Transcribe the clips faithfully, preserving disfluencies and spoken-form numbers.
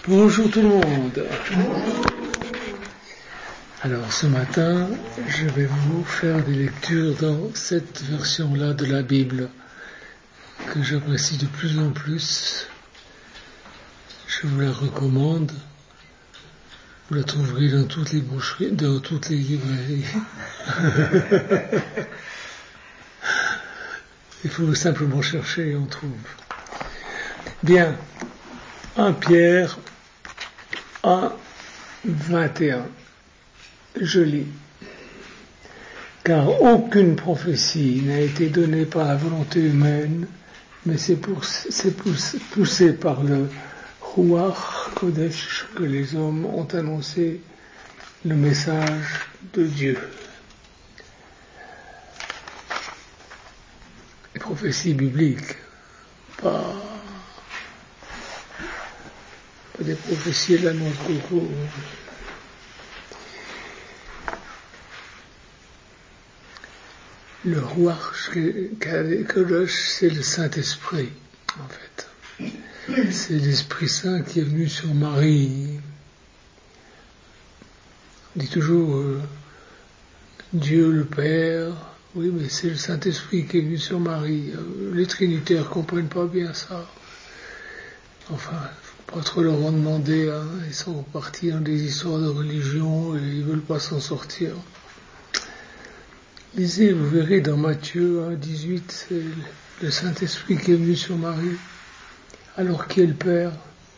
Bonjour tout le monde. Alors ce matin, je vais vous faire des lectures dans cette version-là de la Bible que j'apprécie de plus en plus. Je vous la recommande. Vous la trouverez dans toutes les boucheries, dans toutes les librairies. Il faut simplement chercher et on trouve. Bien. un Pierre un, vingt et un. Je lis. Car aucune prophétie n'a été donnée par la volonté humaine, mais c'est, pour, c'est poussé par le Ruach Kodesh que les hommes ont annoncé le message de Dieu. Les prophéties bibliques, pas, pas des prophéties de la noix de coco. Le Ruach Kodesh, c'est le Saint-Esprit, en fait. C'est l'Esprit Saint qui est venu sur Marie. On dit toujours euh, Dieu le Père, oui, mais c'est le Saint-Esprit qui est venu sur Marie. Les Trinitaires ne comprennent pas bien ça. Enfin, il ne faut pas trop leur en demander, hein. Ils sont partis dans des histoires de religion et ils ne veulent pas s'en sortir. Lisez, vous verrez dans Matthieu hein, dix-huit, c'est le Saint-Esprit qui est venu sur Marie. Alors qui est le Père?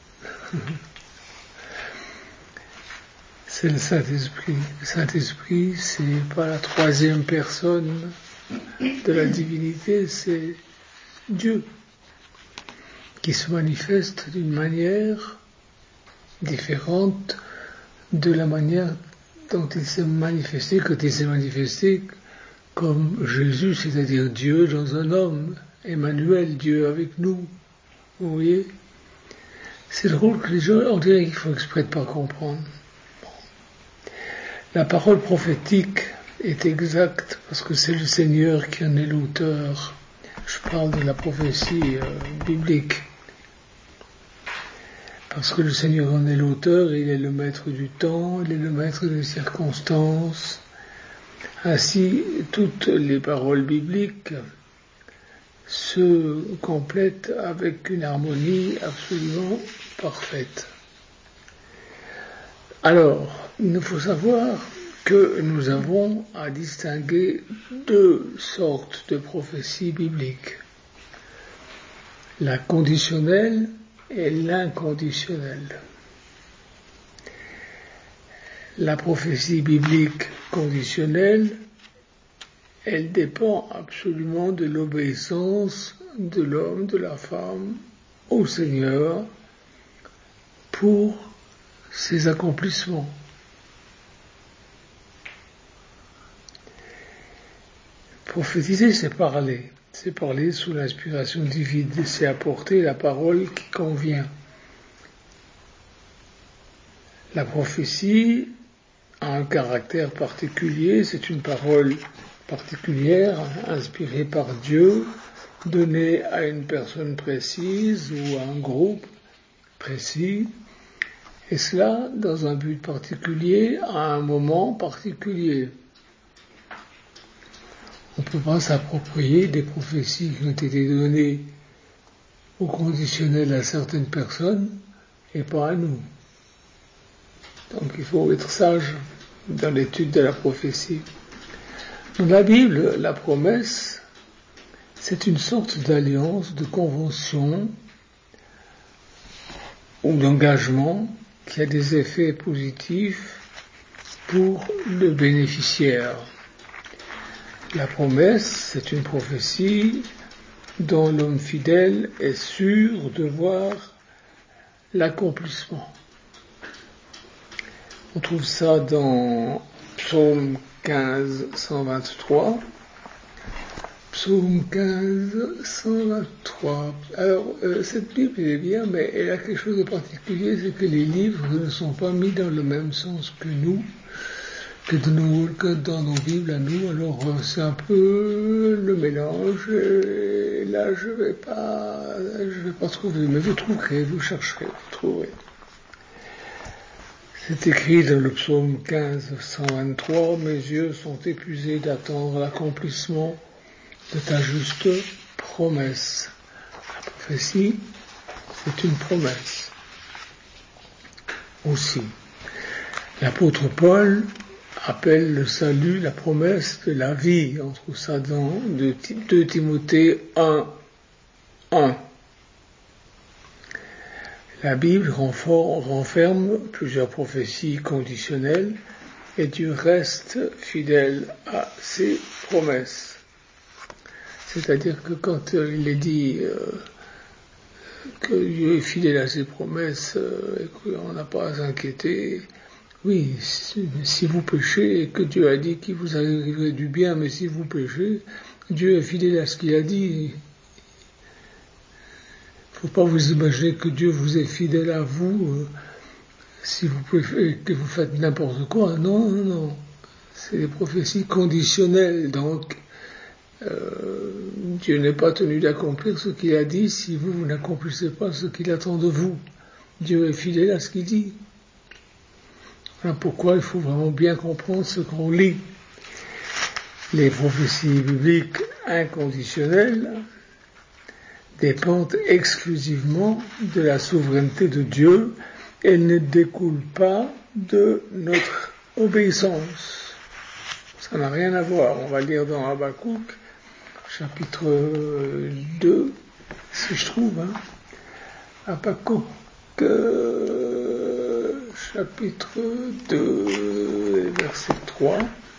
C'est le Saint-Esprit. Le Saint-Esprit, c'est pas la troisième personne de la divinité, c'est Dieu qui se manifeste d'une manière différente de la manière dont il s'est manifesté quand il s'est manifesté comme Jésus, c'est-à-dire Dieu dans un homme, Emmanuel, Dieu avec nous. Vous voyez? C'est drôle que les gens, on dirait qu'il faut exprès de ne pas comprendre. Bon. La parole prophétique est exacte parce que c'est le Seigneur qui en est l'auteur. Je parle de la prophétie euh, biblique. Parce que le Seigneur en est l'auteur, il est le maître du temps, il est le maître des circonstances. Ainsi, toutes les paroles bibliques se complètent avec une harmonie absolument parfaite. Alors, il faut savoir que nous avons à distinguer deux sortes de prophéties bibliques. La conditionnelle et l'inconditionnelle. La prophétie biblique conditionnelle, elle dépend absolument de l'obéissance de l'homme, de la femme, au Seigneur pour ses accomplissements. Prophétiser, c'est parler. C'est parler sous l'inspiration divine. C'est apporter la parole qui convient. La prophétie a un caractère particulier, c'est une parole particulière, inspirée par Dieu, donnée à une personne précise ou à un groupe précis, et cela dans un but particulier, à un moment particulier. On ne peut pas s'approprier des prophéties qui ont été données au conditionnel à certaines personnes et pas à nous. Donc il faut être sage dans l'étude de la prophétie. Dans la Bible, la promesse, c'est une sorte d'alliance, de convention ou d'engagement qui a des effets positifs pour le bénéficiaire. La promesse, c'est une prophétie dont l'homme fidèle est sûr de voir l'accomplissement. On trouve ça dans Psaume quinze, cent vingt-trois. Psaume quinze, cent vingt-trois. Alors, euh, cette Bible est bien, mais elle a quelque chose de particulier, c'est que les livres ne sont pas mis dans le même sens que nous, que, de nos, que dans nos Bibles à nous. Alors, euh, c'est un peu le mélange. Et là, je vais pas, je vais pas trouver, mais vous trouverez, vous chercherez, vous trouverez. C'est écrit dans le psaume quinze, cent vingt-trois, « Mes yeux sont épuisés d'attendre l'accomplissement de ta juste promesse. » La prophétie, c'est une promesse. Aussi, l'apôtre Paul appelle le salut la promesse de la vie. On trouve ça dans deux Timothée un, un. La Bible renferme plusieurs prophéties conditionnelles et Dieu reste fidèle à ses promesses. C'est-à-dire que quand il est dit euh, que Dieu est fidèle à ses promesses euh, et qu'on n'a pas à s'inquiéter, oui, si, si vous péchez et que Dieu a dit qu'il vous arriverait du bien, mais si vous péchez, Dieu est fidèle à ce qu'il a dit. Il ne faut pas vous imaginer que Dieu vous est fidèle à vous euh, si vous préférez que vous faites n'importe quoi. Non, non, non. C'est des prophéties conditionnelles. Donc, euh, Dieu n'est pas tenu d'accomplir ce qu'il a dit si vous, vous n'accomplissez pas ce qu'il attend de vous. Dieu est fidèle à ce qu'il dit. Voilà pourquoi il faut vraiment bien comprendre ce qu'on lit. Les prophéties bibliques inconditionnelles dépendent exclusivement de la souveraineté de Dieu. Elles ne découlent pas de notre obéissance. Ça n'a rien à voir. On va lire dans Habakkuk, chapitre deux, si je trouve. Hein. Habakkuk, euh, chapitre deux, verset trois.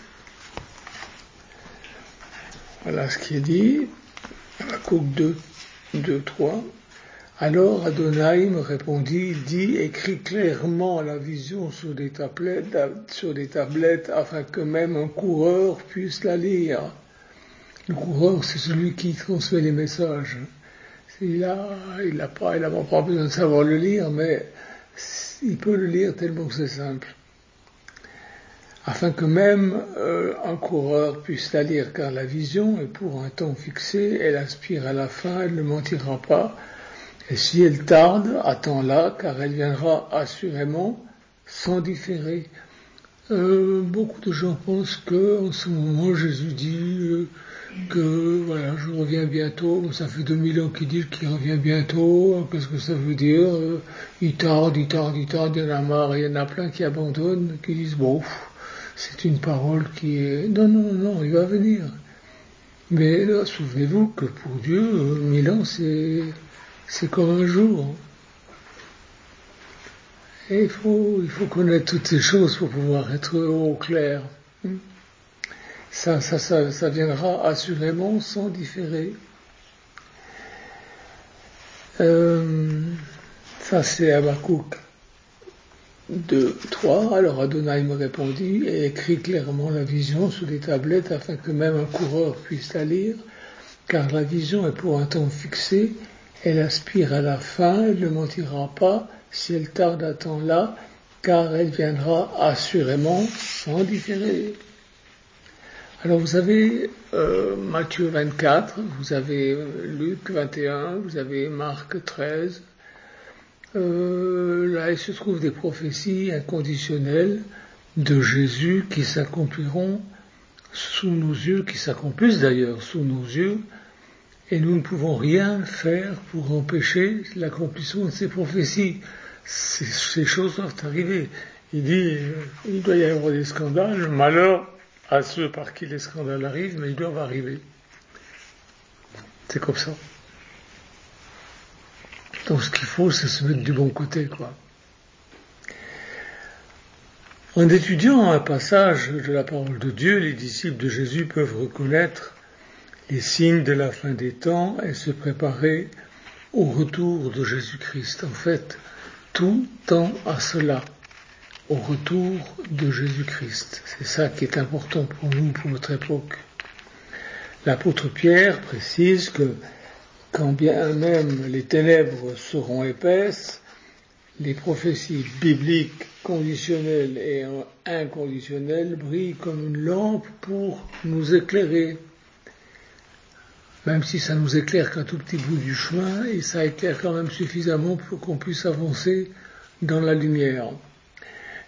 Voilà ce qui est dit. Habakkuk deux, deux, trois. Alors Adonai me répondit, dit, écris clairement la vision sur des tablettes, sur des tablettes afin que même un coureur puisse la lire. Le coureur, c'est celui qui transmet les messages. Il a, il n'a pas, il n'a pas besoin de savoir le lire, mais il peut le lire tellement que c'est simple. Afin que même euh, un coureur puisse la lire, car la vision est pour un temps fixé, elle aspire à la fin, elle ne mentira pas. Et si elle tarde, attends-la, car elle viendra assurément sans différer. Euh, beaucoup de gens pensent que, en ce moment, Jésus dit euh, que, voilà, je reviens bientôt. Ça fait deux mille ans qu'il dit qu'il revient bientôt. Qu'est-ce que ça veut dire euh, Il tarde, il tarde, il tarde, il y en a marre. Il y en a plein qui abandonnent, qui disent, bon, c'est une parole qui est... Non, non, non, il va venir. Mais là, souvenez-vous que pour Dieu, euh, mille ans, c'est... c'est comme un jour. Et il faut, il faut connaître toutes ces choses pour pouvoir être au clair. Ça, ça, ça, ça viendra assurément sans différer. Euh, ça, c'est Habakkuk deux, trois. Alors Adonai me répondit et écrit clairement la vision sur les tablettes afin que même un coureur puisse la lire, car la vision est pour un temps fixé. Elle aspire à la fin, elle ne mentira pas, si elle tarde à temps là, car elle viendra assurément sans différer. Alors vous avez euh, Matthieu vingt-quatre, vous avez Luc vingt et un, vous avez Marc treize. Euh, là, il se trouve des prophéties inconditionnelles de Jésus qui s'accompliront sous nos yeux, qui s'accomplissent d'ailleurs sous nos yeux, et nous ne pouvons rien faire pour empêcher l'accomplissement de ces prophéties. Ces, ces choses doivent arriver. Il dit, il doit y avoir des scandales, malheur à ceux par qui les scandales arrivent, mais ils doivent arriver. C'est comme ça. Donc ce qu'il faut, c'est se mettre du bon côté, quoi. En étudiant un passage de la parole de Dieu, les disciples de Jésus peuvent reconnaître les signes de la fin des temps et se préparer au retour de Jésus-Christ. En fait, tout tend à cela, au retour de Jésus-Christ. C'est ça qui est important pour nous, pour notre époque. L'apôtre Pierre précise que quand bien même les ténèbres seront épaisses, les prophéties bibliques conditionnelles et inconditionnelles brillent comme une lampe pour nous éclairer. Même si ça nous éclaire qu'un tout petit bout du chemin, et ça éclaire quand même suffisamment pour qu'on puisse avancer dans la lumière.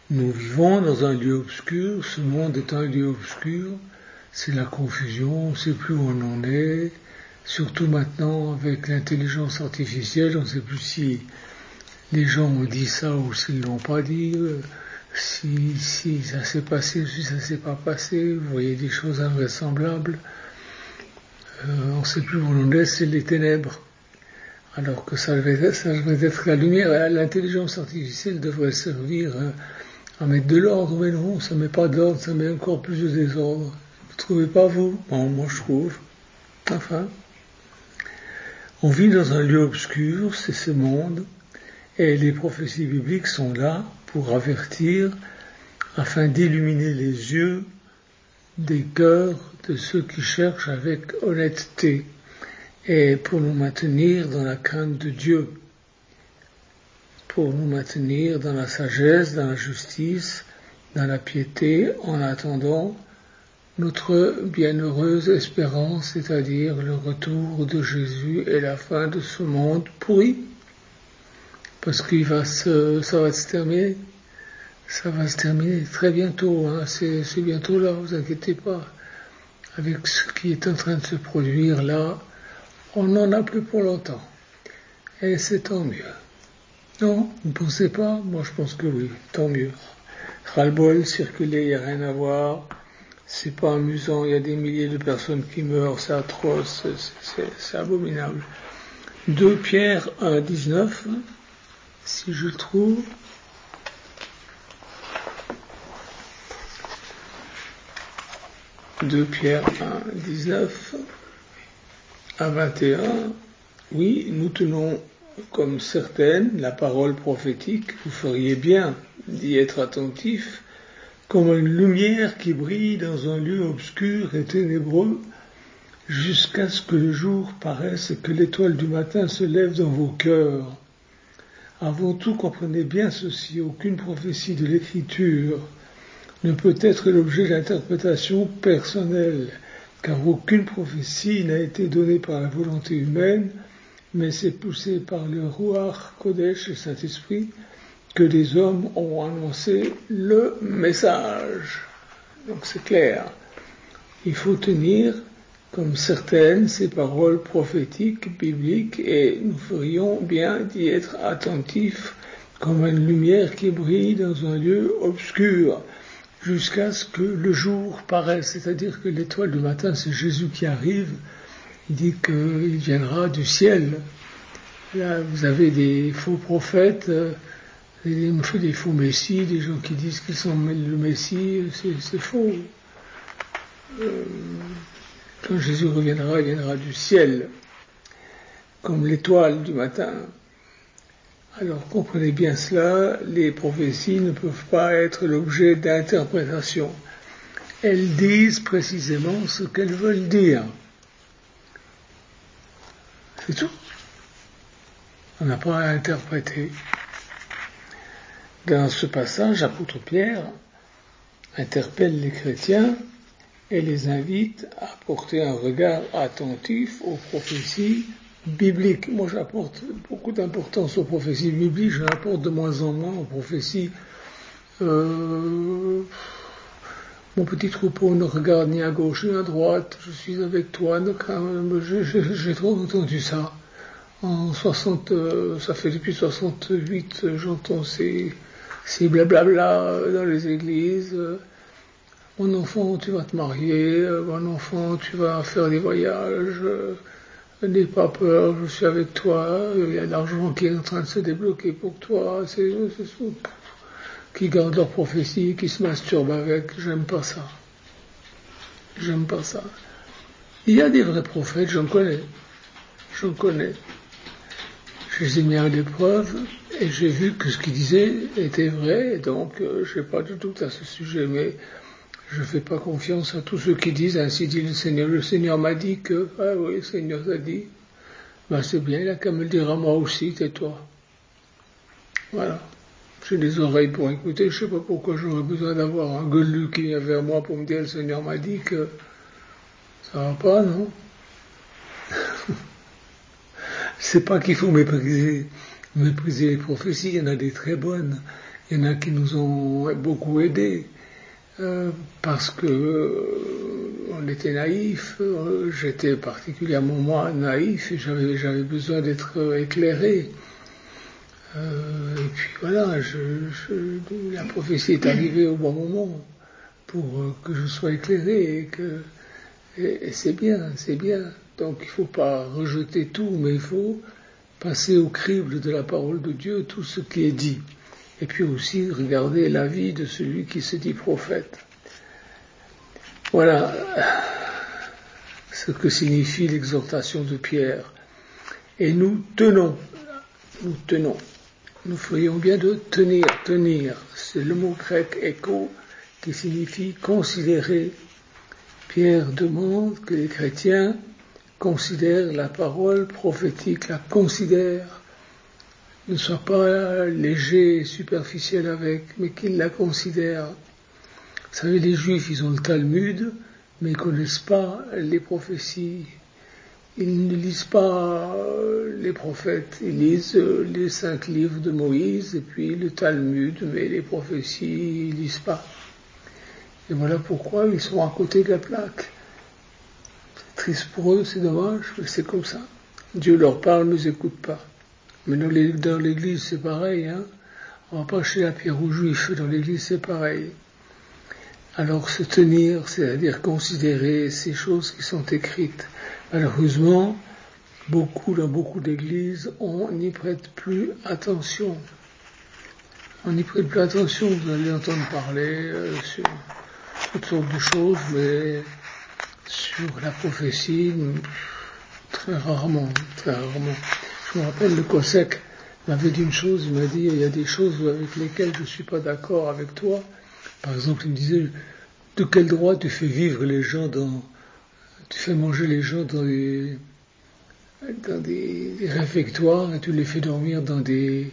Nous vivons dans un lieu obscur, ce monde est un lieu obscur, c'est la confusion, on ne sait plus où on en est, surtout maintenant avec l'intelligence artificielle, on ne sait plus si les gens ont dit ça ou s'ils ne l'ont pas dit, si, si ça s'est passé ou si ça ne s'est pas passé, vous voyez des choses invraisemblables, euh, on ne sait plus où on en est, c'est les ténèbres. Alors que ça devait, ça devait être la lumière, l'intelligence artificielle devrait servir à mettre de l'ordre, mais non, ça ne met pas d'ordre, ça met encore plus de désordre. Vous trouvez pas, vous? Bon, moi je trouve. Enfin, on vit dans un lieu obscur, c'est ce monde, et les prophéties bibliques sont là pour avertir, afin d'illuminer les yeux des cœurs de ceux qui cherchent avec honnêteté, et pour nous maintenir dans la crainte de Dieu, pour nous maintenir dans la sagesse, dans la justice, dans la piété, en attendant notre bienheureuse espérance, c'est-à-dire le retour de Jésus et la fin de ce monde pourri. Parce qu'il va se, ça va se terminer, ça va se terminer très bientôt, hein, c'est, c'est bientôt là, vous inquiétez pas. Avec ce qui est en train de se produire là, on n'en a plus pour longtemps. Et c'est tant mieux. Non, vous ne pensez pas? Moi je pense que oui, tant mieux. Ras-le-bol, circuler, il n'y a rien à voir. C'est pas amusant, il y a des milliers de personnes qui meurent, c'est atroce, c'est, c'est, c'est abominable. deux Pierre un, dix-neuf, si je le trouve. deux Pierre un, dix-neuf à vingt et un. Oui, nous tenons comme certaine la parole prophétique, vous feriez bien d'y être attentif, comme une lumière qui brille dans un lieu obscur et ténébreux, jusqu'à ce que le jour paraisse et que l'étoile du matin se lève dans vos cœurs. Avant tout, comprenez bien ceci, aucune prophétie de l'Écriture ne peut être l'objet d'interprétation personnelle, car aucune prophétie n'a été donnée par la volonté humaine, mais c'est poussé par le Ruach Kodesh, le Saint-Esprit, que les hommes ont annoncé le message. Donc c'est clair. Il faut tenir comme certaines ces paroles prophétiques, bibliques, et nous ferions bien d'y être attentifs comme une lumière qui brille dans un lieu obscur, jusqu'à ce que le jour paraisse, c'est-à-dire que l'étoile du matin, c'est Jésus qui arrive. Il dit qu'il viendra du ciel. Là, vous avez des faux prophètes, des, des faux messies, des gens qui disent qu'ils sont le messie, c'est, c'est faux. Euh, quand Jésus reviendra, il viendra du ciel, comme l'étoile du matin. Alors comprenez bien cela, les prophéties ne peuvent pas être l'objet d'interprétation. Elles disent précisément ce qu'elles veulent dire. C'est tout. On n'a pas à interpréter. Dans ce passage, l'apôtre Pierre interpelle les chrétiens et les invite à porter un regard attentif aux prophéties bibliques. Moi, j'apporte beaucoup d'importance aux prophéties bibliques, je l'apporte de moins en moins aux prophéties. Euh, mon petit troupeau ne regarde ni à gauche ni à droite, je suis avec toi, j'ai trop entendu ça. En soixante, euh, ça fait depuis soixante-huit, euh, j'entends ces, ces blablabla dans les églises. Euh, mon enfant, tu vas te marier, euh, mon enfant, tu vas faire des voyages, euh, n'aie pas peur, je suis avec toi, il y a de l'argent qui est en train de se débloquer pour toi, c'est, c'est, c'est qui gardent leur prophétie, qui se masturbent avec, j'aime pas ça. J'aime pas ça. Il y a des vrais prophètes, j'en connais, j'en connais. Je les ai mis à l'épreuve et j'ai vu que ce qu'ils disaient était vrai, donc euh, je n'ai pas de doute à ce sujet, mais je ne fais pas confiance à tous ceux qui disent ainsi dit le Seigneur. Le Seigneur m'a dit que, ah oui, le Seigneur t'a dit, ben c'est bien, il a qu'à me le dire à moi aussi, tais-toi. Voilà. J'ai des oreilles pour écouter, je ne sais pas pourquoi j'aurais besoin d'avoir un gueulu qui vient vers moi pour me dire le Seigneur m'a dit que ça va pas, non? C'est pas qu'il faut mépriser, mépriser les prophéties, il y en a des très bonnes. Il y en a qui nous ont beaucoup aidés, euh, parce que euh, on était naïfs, euh, j'étais particulièrement moi naïf et j'avais, j'avais besoin d'être éclairé. Euh, et puis voilà, je, je, la prophétie est arrivée au bon moment pour euh, que je sois éclairé et que et, et c'est bien, c'est bien. Donc il ne faut pas rejeter tout, mais il faut passer au crible de la parole de Dieu tout ce qui est dit. Et puis aussi regarder la vie de celui qui se dit prophète. Voilà ce que signifie l'exhortation de Pierre. Et nous tenons, nous tenons. Nous ferions bien de tenir, tenir. C'est le mot grec écho qui signifie considérer. Pierre demande que les chrétiens considèrent la parole prophétique, la considèrent, ne soient pas légers et superficiels avec, mais qu'ils la considèrent. Vous savez, les Juifs, ils ont le Talmud, mais ils ne connaissent pas les prophéties. Ils ne lisent pas les prophètes, ils lisent les cinq livres de Moïse et puis le Talmud, mais les prophéties, ils ne lisent pas. Et voilà pourquoi ils sont à côté de la plaque. C'est triste pour eux, c'est dommage, mais c'est comme ça. Dieu leur parle, ne nous écoute pas. Mais dans l'église, c'est pareil, hein. On va pas acheter la pierre aux Juifs, dans l'église, c'est pareil. Alors se tenir, c'est-à-dire considérer ces choses qui sont écrites. Malheureusement, beaucoup, dans beaucoup d'églises, on n'y prête plus attention. On n'y prête plus attention, vous allez entendre parler euh, sur toutes sortes de choses, mais sur la prophétie, très rarement, très rarement. Je me rappelle, le Cossack m'avait dit une chose, il m'a dit, il y a des choses avec lesquelles je ne suis pas d'accord avec toi. Par exemple, il me disait, de quel droit tu fais vivre les gens dans, tu fais manger les gens dans des, dans des, des réfectoires et tu les fais dormir dans des,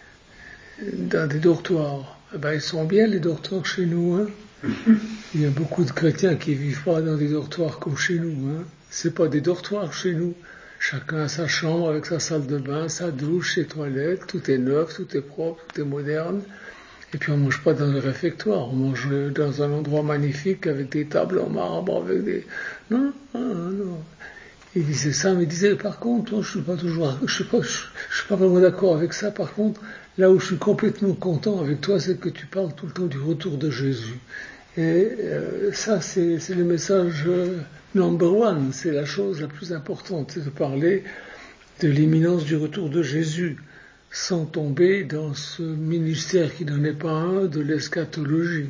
dans des dortoirs. Eh ben, ils sont bien les dortoirs chez nous, hein. Il y a beaucoup de chrétiens qui vivent pas dans des dortoirs comme chez nous, hein. C'est pas des dortoirs chez nous. Chacun a sa chambre avec sa salle de bain, sa douche, ses toilettes, tout est neuf, tout est propre, tout est moderne. Et puis on mange pas dans le réfectoire, on mange dans un endroit magnifique avec des tables en marbre, avec des... Non, non, non. Il disait ça, mais il disait, par contre, je suis pas toujours, je suis pas, je, je suis pas vraiment d'accord avec ça. Par contre, là où je suis complètement content avec toi, c'est que tu parles tout le temps du retour de Jésus. Et euh, ça, c'est, c'est le message euh, number one, c'est la chose la plus importante, c'est de parler de l'imminence du retour de Jésus, sans tomber dans ce ministère qui n'en est pas un de l'eschatologie.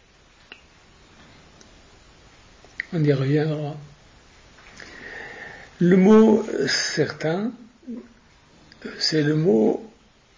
On y reviendra. Le mot certain, c'est le mot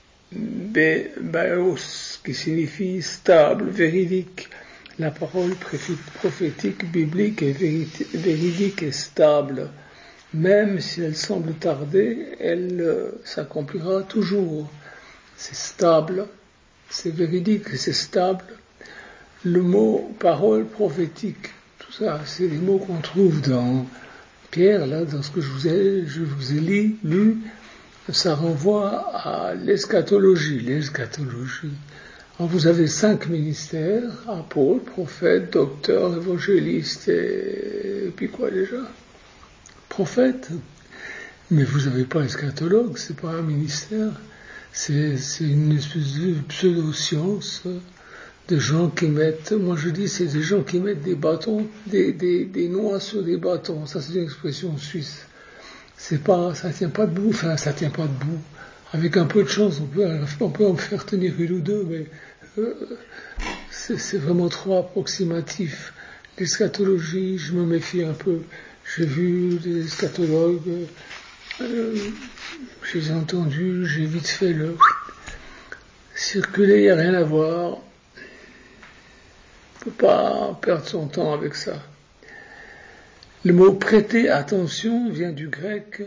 baos, qui signifie stable, véridique. La parole prophétique biblique est véridique et stable. Même si elle semble tarder, elle euh, s'accomplira toujours. C'est stable, c'est véridique, c'est stable. Le mot parole prophétique, tout ça, c'est des mots qu'on trouve dans Pierre, là, dans ce que je vous ai, je vous ai lu, lu, ça renvoie à l'eschatologie, l'eschatologie. Alors vous avez cinq ministères, apôtres, prophètes, docteurs, évangélistes, et, et puis quoi déjà? Prophète. Mais vous n'avez pas eschatologue, c'est pas un ministère, c'est, c'est une espèce de pseudo-science de gens qui mettent, moi je dis c'est des gens qui mettent des bâtons, des, des, des noix sur des bâtons, ça c'est une expression suisse. C'est pas, ça tient pas debout, enfin ça tient pas debout. Avec un peu de chance, on peut, on peut en faire tenir une ou deux, mais euh, c'est, c'est vraiment trop approximatif. L'eschatologie, je me méfie un peu. J'ai vu des eschatologues, euh, j'ai entendu, j'ai vite fait le circuler, il n'y a rien à voir. Il ne faut pas perdre son temps avec ça. Le mot prêter attention vient du grec,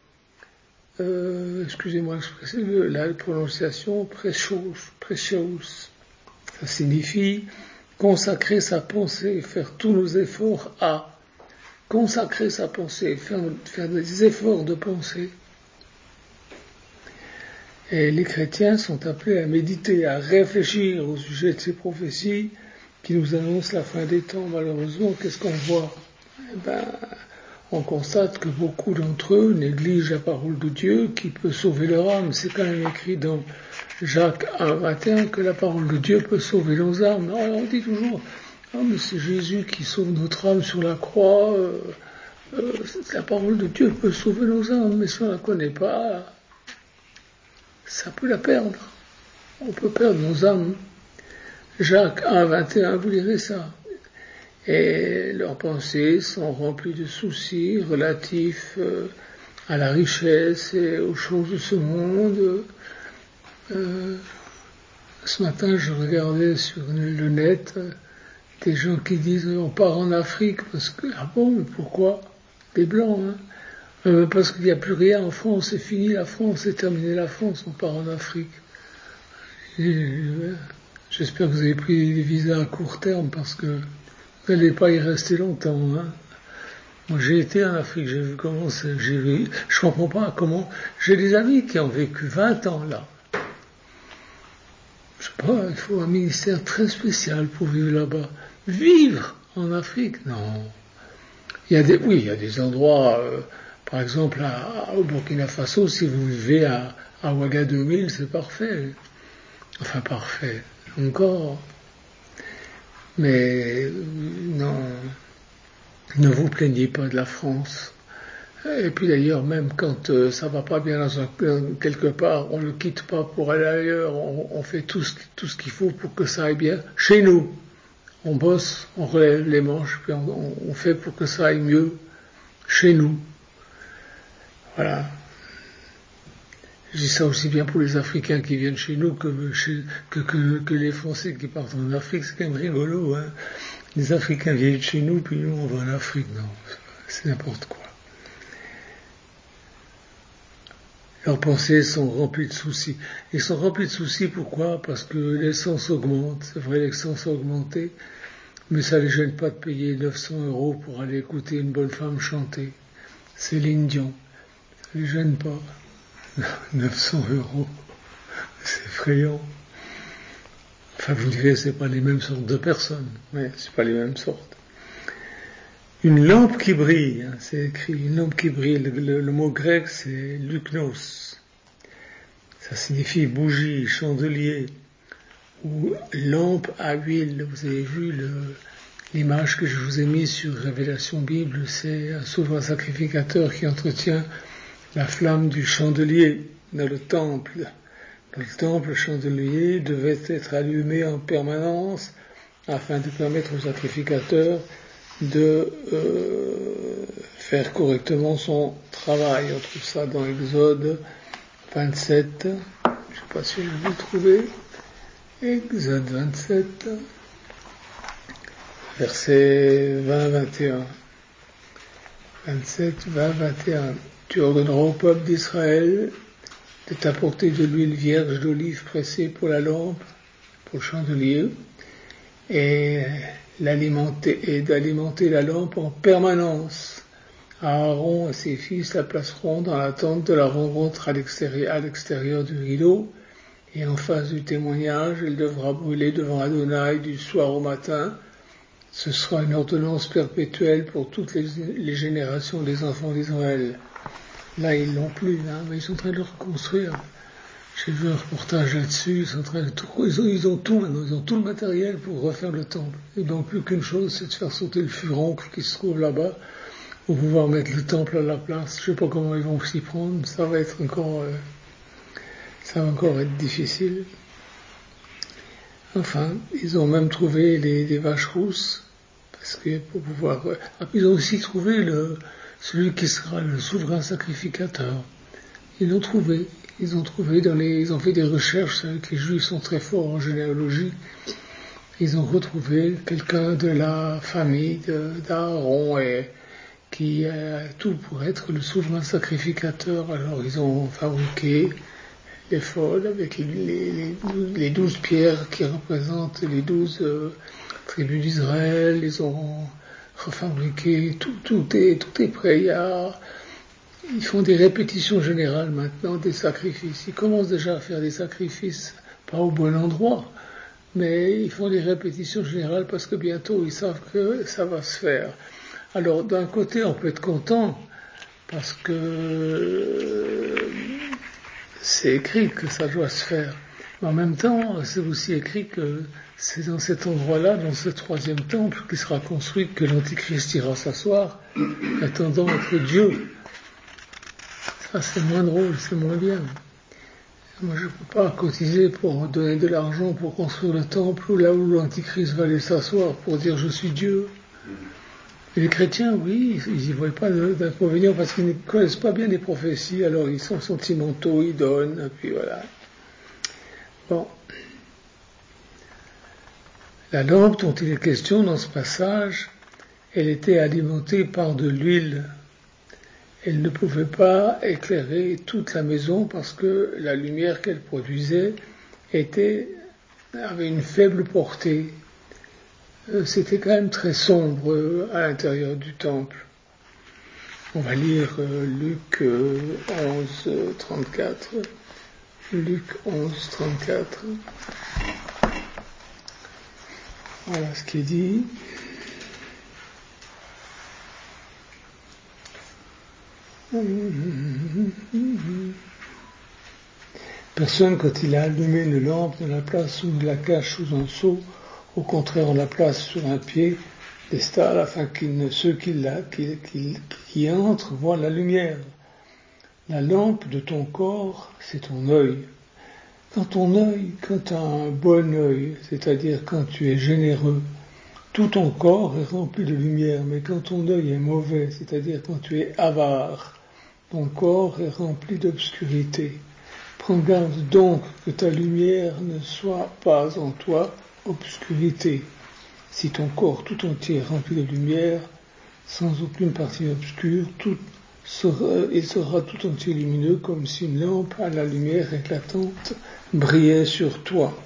euh, excusez-moi la prononciation, precious, precious. Ça signifie consacrer sa pensée, faire tous nos efforts à. Consacrer sa pensée, faire, faire des efforts de pensée. Et les chrétiens sont appelés à méditer, à réfléchir au sujet de ces prophéties qui nous annoncent la fin des temps. Malheureusement, qu'est-ce qu'on voit? Eh ben, on constate que beaucoup d'entre eux négligent la parole de Dieu qui peut sauver leur âme. C'est quand même écrit dans Jacques un, vingt et un que la parole de Dieu peut sauver nos âmes. Alors on dit toujours, ah mais c'est Jésus qui sauve notre âme sur la croix, euh, euh, la parole de Dieu peut sauver nos âmes, mais si on ne la connaît pas, ça peut la perdre. On peut perdre nos âmes. Jacques un, vingt et un, vous lirez ça. Et leurs pensées sont remplies de soucis relatifs euh, à la richesse et aux choses de ce monde. Euh, ce matin, je regardais sur le net euh, des gens qui disent on part en Afrique parce que ah bon, mais pourquoi? Des blancs, hein? Euh, parce qu'il n'y a plus rien en France, c'est fini la France, c'est terminé la France, on part en Afrique. Et, j'espère que vous avez pris des visas à court terme parce que vous n'allez pas y rester longtemps, hein. Moi, j'ai été en Afrique, j'ai vu comment c'est, j'ai vu, je comprends pas comment, j'ai des amis qui ont vécu vingt ans là. Je sais pas, il faut un ministère très spécial pour vivre là-bas. Vivre en Afrique, non. Il y a des, oui, il y a des endroits, euh, par exemple, à, au Burkina Faso, si vous vivez à, à Ouagadougou, c'est parfait. Enfin, parfait. Encore. Mais, non. Ne vous plaignez pas de la France. Et puis d'ailleurs, même quand euh, ça va pas bien dans un, quelque part, on ne le quitte pas pour aller ailleurs, on, on fait tout ce, tout ce qu'il faut pour que ça aille bien. Chez nous, on bosse, on relève les manches, puis on, on fait pour que ça aille mieux chez nous. Voilà. Je dis ça aussi bien pour les Africains qui viennent chez nous que, chez, que, que, que les Français qui partent en Afrique. C'est quand même rigolo, hein. Les Africains viennent chez nous, puis nous on va en Afrique. Non, c'est n'importe quoi. Leurs pensées sont remplies de soucis. Ils sont remplis de soucis, pourquoi? Parce que l'essence augmente. C'est vrai, l'essence a augmenté, mais ça les gêne pas de payer neuf cents euros pour aller écouter une bonne femme chanter. Céline Dion. Ça les gêne pas. neuf cents euros. C'est effrayant. Enfin, vous direz, c'est pas les mêmes sortes de personnes. Ouais, c'est pas les mêmes sortes. Une lampe qui brille, hein, c'est écrit, une lampe qui brille, le, le, le mot grec c'est luknos, ça signifie bougie, chandelier, ou lampe à huile. Vous avez vu le, l'image que je vous ai mise sur Révélation Bible, c'est un souverain sacrificateur qui entretient la flamme du chandelier dans le temple. Dans le temple, le chandelier devait être allumé en permanence afin de permettre au sacrificateur de euh, faire correctement son travail. On trouve ça dans Exode vingt-sept. Je ne sais pas si je vais le trouver. Exode vingt-sept, versets vingt à vingt et un. vingt-sept, vingt, vingt et un. Tu ordonneras au peuple d'Israël de t'apporter de l'huile vierge d'olive pressée pour la lampe, pour le chandelier, et l'alimenter et d'alimenter la lampe en permanence. Aaron et ses fils la placeront dans la tente de la rencontre à l'extérieur, à l'extérieur du rideau, et en face du témoignage, elle devra brûler devant Adonai du soir au matin. Ce sera une ordonnance perpétuelle pour toutes les, les générations des enfants d'Israël. Là, ils l'ont plus, hein, mais ils sont en train de le reconstruire. J'ai vu un reportage là-dessus, ils sont en train de tout, ils ont, ils ont tout maintenant, ils ont tout le matériel pour refaire le temple. Ils n'ont plus qu'une chose, c'est de faire sauter le furoncle qui se trouve là-bas, pour pouvoir mettre le temple à la place. Je sais pas comment ils vont s'y prendre, ça va être encore, euh, ça va encore être difficile. Enfin, ils ont même trouvé les, les vaches rousses, parce que pour pouvoir, euh, ils ont aussi trouvé le, celui qui sera le souverain sacrificateur. Ils l'ont trouvé. Ils ont trouvé dans les, ils ont fait des recherches, vous savez que les Juifs sont très forts en généalogie. Ils ont retrouvé quelqu'un de la famille de, d'Aaron et qui a tout pour être le souverain sacrificateur. Alors ils ont fabriqué l'éphod avec les, les, les douze pierres qui représentent les douze euh, tribus d'Israël. Ils ont refabriqué, tout, tout est, tout est prêt. Il y a ils font des répétitions générales maintenant des sacrifices. Ils commencent déjà à faire des sacrifices, pas au bon endroit, mais ils font des répétitions générales parce que bientôt ils savent que ça va se faire. Alors d'un côté on peut être content parce que c'est écrit que ça doit se faire. Mais en même temps, c'est aussi écrit que c'est dans cet endroit-là, dans ce troisième temple qui sera construit, que l'Antichrist ira s'asseoir, attendant être Dieu. Ça, c'est moins drôle, c'est moins bien. Moi, je ne peux pas cotiser pour donner de l'argent pour construire le temple ou là où l'Antichrist va aller s'asseoir pour dire je suis Dieu. Et les chrétiens, oui, ils n'y voient pas d'inconvénient parce qu'ils ne connaissent pas bien les prophéties, alors ils sont sentimentaux, ils donnent, et puis voilà. Bon. La lampe dont il est question dans ce passage, elle était alimentée par de l'huile. Elle ne pouvait pas éclairer toute la maison parce que la lumière qu'elle produisait était, avait une faible portée. C'était quand même très sombre à l'intérieur du temple. On va lire Luc onze, trente-quatre. Luc onze, trente-quatre. Voilà ce qui est dit. Personne, quand il a allumé une lampe, ne la place ou ne la cache sous un seau. Au contraire, on la place sur un pied d'estal afin que ceux qui, la, qui, qui, qui entrent voient la lumière. La lampe de ton corps, c'est ton œil. Quand ton œil, quand tu as un bon œil, c'est-à-dire quand tu es généreux, tout ton corps est rempli de lumière. Mais quand ton œil est mauvais, c'est-à-dire quand tu es avare, ton corps est rempli d'obscurité. Prends garde donc que ta lumière ne soit pas en toi obscurité. Si ton corps tout entier est rempli de lumière, sans aucune partie obscure, tout sera, il sera tout entier lumineux comme si une lampe à la lumière éclatante brillait sur toi.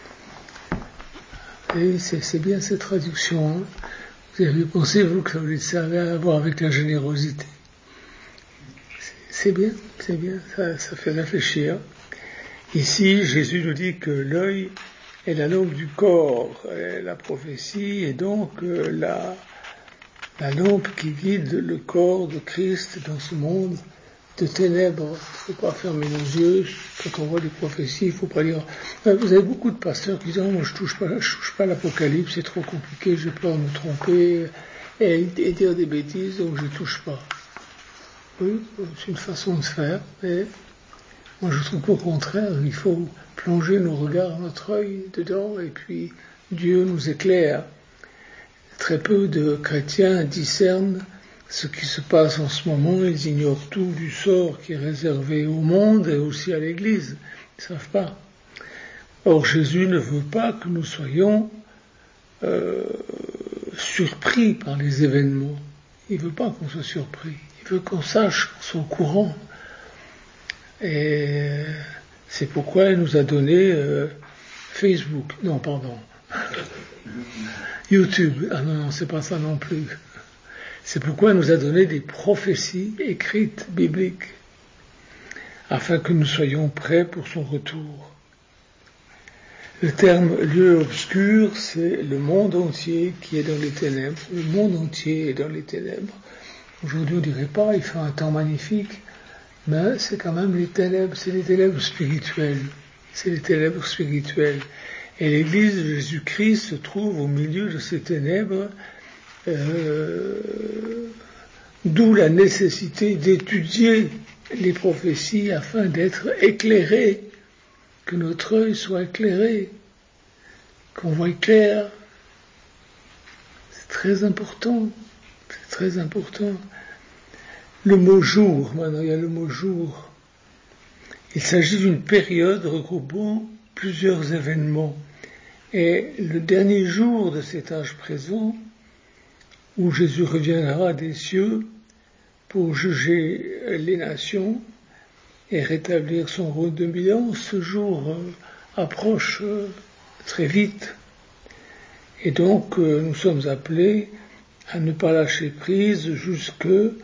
Et c'est, c'est bien cette traduction. Hein. Vous avez pensé, vous, que ça voulait servir à voir avec la générosité. C'est, c'est bien, c'est bien, ça, ça fait réfléchir. Ici, Jésus nous dit que l'œil est la lampe du corps, et la prophétie est donc euh, la, la lampe qui guide le corps de Christ dans ce monde de ténèbres. Il ne faut pas fermer nos yeux. Quand on voit des prophéties, il ne faut pas dire... Vous avez beaucoup de pasteurs qui disent oh, « moi je ne touche pas, je touche pas à l'Apocalypse, c'est trop compliqué, j'ai peur de me tromper et, et dire des bêtises, donc je ne touche pas. » Oui, c'est une façon de faire, mais moi je trouve qu'au contraire, il faut plonger nos regards, notre œil dedans, et puis Dieu nous éclaire. Très peu de chrétiens discernent ce qui se passe en ce moment, ils ignorent tout du sort qui est réservé au monde et aussi à l'Église. Ils ne savent pas. Or, Jésus ne veut pas que nous soyons euh, surpris par les événements. Il ne veut pas qu'on soit surpris. Il veut qu'on sache, qu'on soit au courant. Et c'est pourquoi il nous a donné euh, Facebook. Non, pardon. YouTube. Ah non, non, c'est pas ça non plus. C'est pourquoi il nous a donné des prophéties écrites, bibliques, afin que nous soyons prêts pour son retour. Le terme lieu obscur, c'est le monde entier qui est dans les ténèbres. Le monde entier est dans les ténèbres. Aujourd'hui, on dirait pas, il fait un temps magnifique, mais c'est quand même les ténèbres, c'est les ténèbres spirituelles. C'est les ténèbres spirituelles. Et l'Église de Jésus-Christ se trouve au milieu de ces ténèbres, euh, d'où la nécessité d'étudier les prophéties afin d'être éclairé, que notre œil soit éclairé, qu'on voie clair. C'est très important, c'est très important. Le mot jour, maintenant il y a le mot jour. Il s'agit d'une période regroupant plusieurs événements. Et le dernier jour de cet âge présent, où Jésus reviendra des cieux pour juger les nations et rétablir son rôle de mille ans, ce jour euh, approche euh, très vite. Et donc euh, nous sommes appelés à ne pas lâcher prise jusque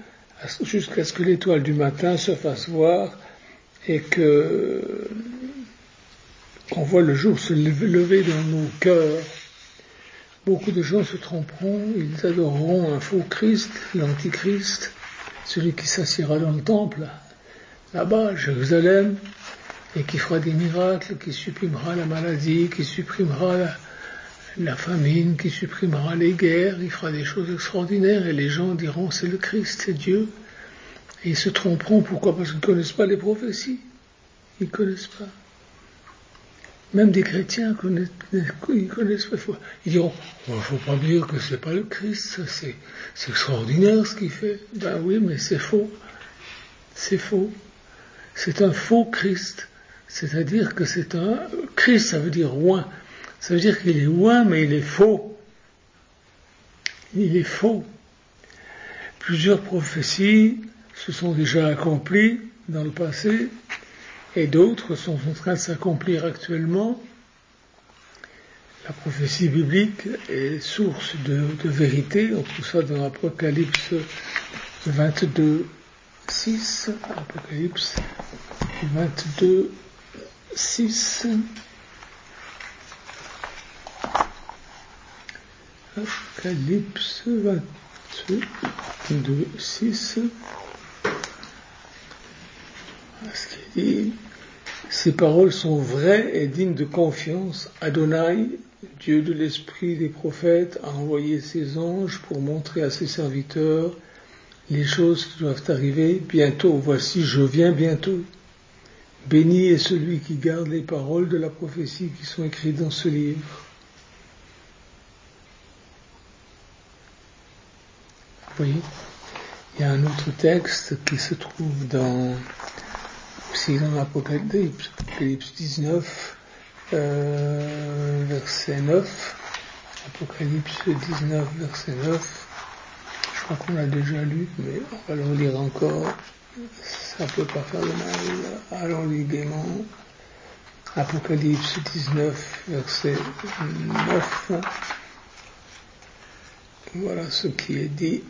jusqu'à ce que l'étoile du matin se fasse voir et que qu'on voit le jour se lever dans nos cœurs. Beaucoup de gens se tromperont, ils adoreront un faux Christ, l'antichrist, celui qui s'assiera dans le temple, là-bas, à Jérusalem, et qui fera des miracles, qui supprimera la maladie, qui supprimera la, la famine, qui supprimera les guerres, il fera des choses extraordinaires, et les gens diront c'est le Christ, c'est Dieu. Et ils se tromperont, pourquoi? Parce qu'ils ne connaissent pas les prophéties. Ils ne connaissent pas. Même des chrétiens connaissent, ils connaissent pas. Ils diront, il ne faut pas dire que c'est pas le Christ, c'est, c'est extraordinaire ce qu'il fait. Ben oui, mais c'est faux. C'est faux. C'est un faux Christ. C'est-à-dire que c'est un... Christ, ça veut dire oint. Ça veut dire qu'il est oint, mais il est faux. Il est faux. Plusieurs prophéties se sont déjà accomplies dans le passé, et d'autres sont en train de s'accomplir actuellement. La prophétie biblique est source de, de vérité. On trouve ça dans Apocalypse vingt-deux, six. Apocalypse vingt-deux, six. Apocalypse vingt-deux, six. Ce qu'il dit, ces paroles sont vraies et dignes de confiance. Adonai, Dieu de l'esprit des prophètes, a envoyé ses anges pour montrer à ses serviteurs les choses qui doivent arriver bientôt. Voici, je viens bientôt. Béni est celui qui garde les paroles de la prophétie qui sont écrites dans ce livre. Vous voyez, il y a un autre texte qui se trouve dans aussi dans l'Apocalypse, Apocalypse dix-neuf, euh, verset neuf. Apocalypse dix-neuf, verset neuf. Je crois qu'on l'a déjà lu, mais on va le relire encore. Ça ne peut pas faire de mal. Allons-y gaiement. Apocalypse dix-neuf, verset neuf. Voilà ce qui est dit.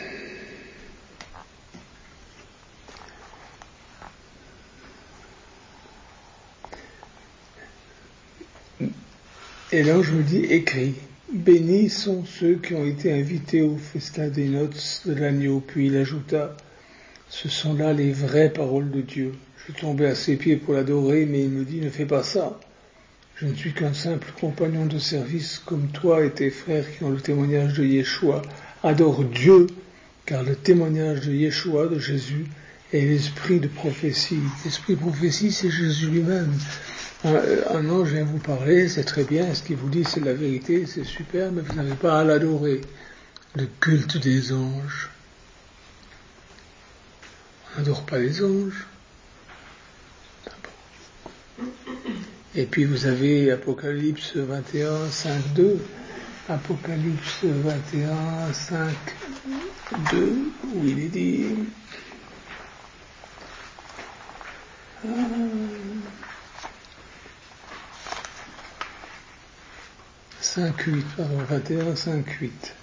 Et l'ange me dit, écris, bénis sont ceux qui ont été invités au festin des noces de l'agneau. Puis il ajouta, ce sont là les vraies paroles de Dieu. Je tombais à ses pieds pour l'adorer, mais il me dit, ne fais pas ça. Je ne suis qu'un simple compagnon de service comme toi et tes frères qui ont le témoignage de Yeshua. Adore Dieu, car le témoignage de Yeshua, de Jésus, est l'esprit de prophétie. L'esprit de prophétie, c'est Jésus lui-même. Un, un ange vient vous parler, c'est très bien, ce qu'il vous dit c'est la vérité, c'est super, mais vous n'avez pas à l'adorer. Le culte des anges. On n'adore pas les anges. Et puis vous avez Apocalypse vingt et un, cinq, deux. Apocalypse vingt et un, cinq, deux, où il est dit... Euh, cinq, huit, pardon, vingt et un, cinq, huit.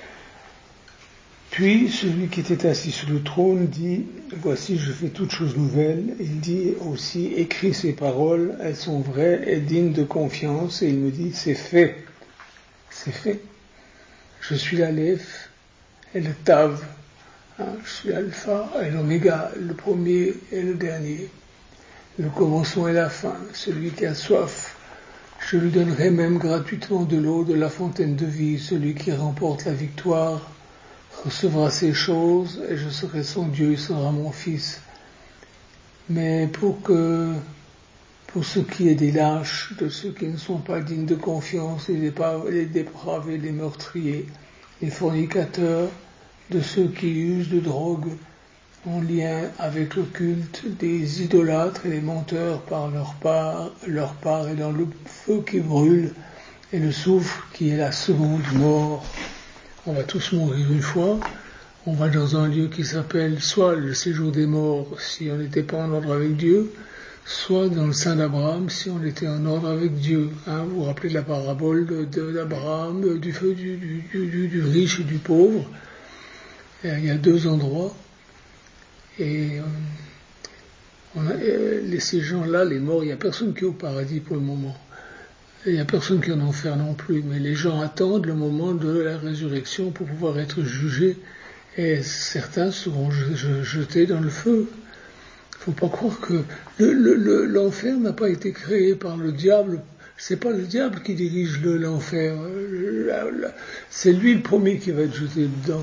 Puis, celui qui était assis sur le trône dit, voici, je fais toutes choses nouvelles. Il dit aussi, écris ces paroles, elles sont vraies et dignes de confiance. Et il me dit, c'est fait. C'est fait. Je suis l'Aleph et le Tav. Hein, je suis l'Alpha et l'Oméga, le premier et le dernier. Le commencement et la fin. Celui qui a soif, je lui donnerai même gratuitement de l'eau de la fontaine de vie. Celui qui remporte la victoire recevra ces choses, et je serai son Dieu, il sera mon fils. Mais pour que, pour ce qui est des lâches, de ceux qui ne sont pas dignes de confiance, les dépravés, les meurtriers, les fornicateurs, de ceux qui usent de drogue en lien avec le culte, des idolâtres et des menteurs par leur part, leur part est dans le feu qui brûle et le soufre qui est la seconde mort. On va tous mourir une fois, on va dans un lieu qui s'appelle soit le séjour des morts si on n'était pas en ordre avec Dieu, soit dans le sein d'Abraham si on était en ordre avec Dieu. Hein, vous vous rappelez de la parabole de, de, d'Abraham, du, du, du, du, du riche et du pauvre. Et il y a deux endroits. Et, euh, on a, et ces gens-là, les morts, il n'y a personne qui est au paradis pour le moment. Il n'y a personne qui est en enfer non plus. Mais les gens attendent le moment de la résurrection pour pouvoir être jugés. Et certains seront jetés dans le feu. Il ne faut pas croire que le, le, le, l'enfer n'a pas été créé par le diable. C'est pas le diable qui dirige le, l'enfer. C'est lui le premier qui va être jeté dedans.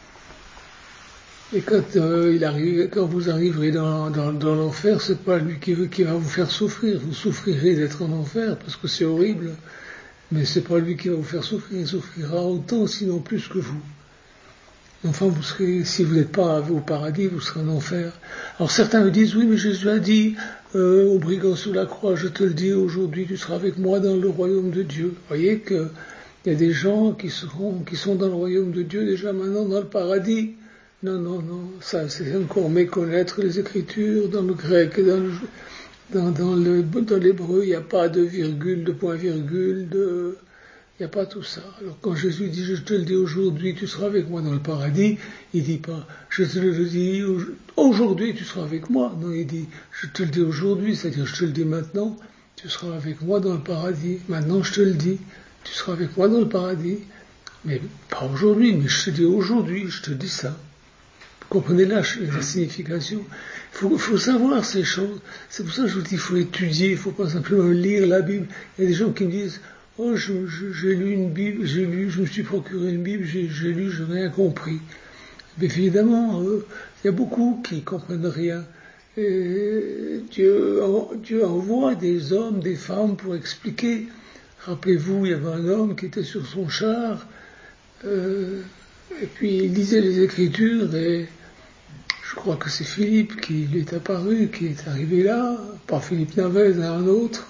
Et quand, euh, il arrive, quand vous arriverez dans, dans, dans l'enfer, c'est pas lui qui, qui va vous faire souffrir. Vous souffrirez d'être en enfer parce que c'est horrible. Mais c'est pas lui qui va vous faire souffrir. Il souffrira autant, sinon plus que vous. Enfin, vous serez, si vous n'êtes pas au paradis, vous serez en enfer. Alors certains me disent, oui, mais Jésus a dit euh, au brigand sur la croix, je te le dis aujourd'hui, tu seras avec moi dans le royaume de Dieu. Vous voyez qu'il y a des gens qui seront, qui sont dans le royaume de Dieu déjà maintenant dans le paradis. Non, non, non, ça c'est encore méconnaître les Écritures dans le grec et dans le, dans, dans le, dans l'hébreu, il n'y a pas de virgule, de point-virgule, de... Il n'y a pas tout ça. Alors quand Jésus dit « je te le dis aujourd'hui, tu seras avec moi dans le paradis », il ne dit pas « je te le dis aujourd'hui, tu seras avec moi ». Non, il dit « je te le dis aujourd'hui », c'est-à-dire « je te le dis maintenant, tu seras avec moi dans le paradis ». Maintenant je te le dis, tu seras avec moi dans le paradis. Mais pas aujourd'hui, mais je te dis aujourd'hui, je te dis ça. Vous comprenez là la signification. Il faut, faut savoir ces choses. C'est pour ça que je vous dis qu'il faut étudier, il ne faut pas simplement lire la Bible. Il y a des gens qui me disent « oh, je, je, j'ai lu une Bible, j'ai lu, je me suis procuré une Bible, j'ai, j'ai lu, je n'ai rien compris. » Mais évidemment, euh, il y a beaucoup qui ne comprennent rien. Et Dieu, Dieu envoie des hommes, des femmes pour expliquer. Rappelez-vous, il y avait un homme qui était sur son char, euh, et puis il lisait les Écritures, et je crois que c'est Philippe qui lui est apparu, qui est arrivé là, pas Philippe Navez, mais un autre.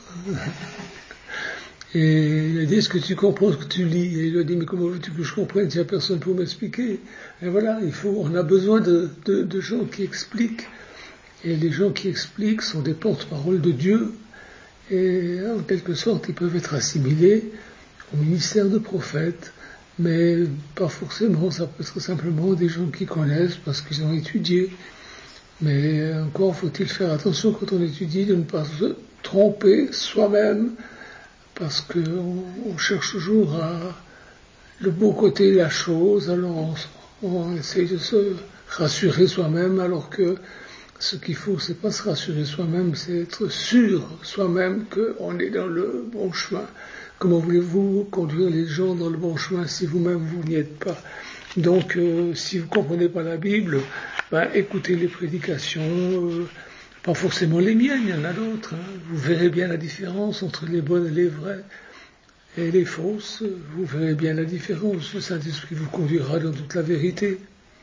Et il a dit, est-ce que tu comprends ce que tu lis? Et il a dit, mais comment veux-tu que je comprenne s'il n'y a personne pour m'expliquer? Et voilà, il faut, on a besoin de, de, de gens qui expliquent. Et les gens qui expliquent sont des porte-paroles de Dieu. Et en quelque sorte, ils peuvent être assimilés au ministère de prophètes. Mais pas forcément, ça peut être simplement des gens qui connaissent parce qu'ils ont étudié. Mais encore faut-il faire attention quand on étudie de ne pas se tromper soi-même, parce qu'on on cherche toujours à le beau côté de la chose, alors on, on essaye de se rassurer soi-même, alors que ce qu'il faut, c'est pas se rassurer soi-même, c'est être sûr soi-même qu'on est dans le bon chemin. Comment voulez-vous conduire les gens dans le bon chemin si vous-même vous n'y êtes pas? Donc, euh, si vous comprenez pas la Bible, ben, écoutez les prédications, euh, pas forcément les miennes, il y en a d'autres. Hein. Vous verrez bien la différence entre les bonnes et les vraies et les fausses. Vous verrez bien la différence. Le Saint-Esprit vous conduira dans toute la vérité.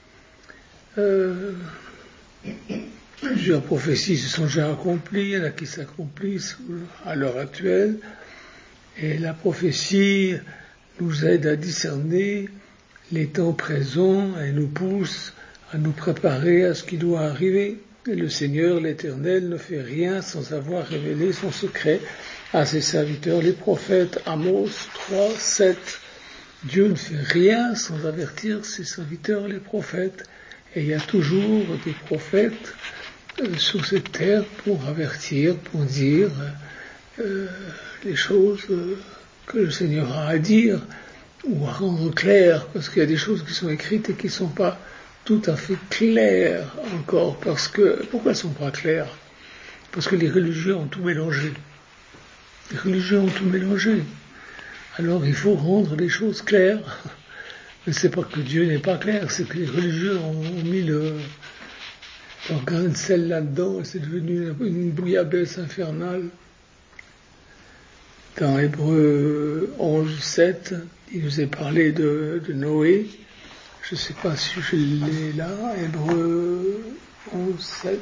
Euh, plusieurs prophéties se sont déjà accomplies, il y en a qui s'accomplissent à l'heure actuelle. Et la prophétie nous aide à discerner les temps présents et nous pousse à nous préparer à ce qui doit arriver. Et le Seigneur, l'Éternel, ne fait rien sans avoir révélé son secret à ses serviteurs, les prophètes. Amos trois, sept. Dieu ne fait rien sans avertir ses serviteurs, les prophètes. Et il y a toujours des prophètes euh, sur cette terre pour avertir, pour dire euh, les choses euh, que le Seigneur a à dire, ou à rendre claires, parce qu'il y a des choses qui sont écrites et qui ne sont pas tout à fait claires encore, parce que, pourquoi elles ne sont pas claires? Parce que les religieux ont tout mélangé. Les religieux ont tout mélangé. Alors il faut rendre les choses claires. Mais c'est pas que Dieu n'est pas clair, c'est que les religieux ont, ont mis le, leur grain de sel là-dedans, et c'est devenu une, une bouillabaisse infernale. Dans Hébreux onze, sept, il nous est parlé de, de Noé. Je ne sais pas si je l'ai là, Hébreux onze, sept.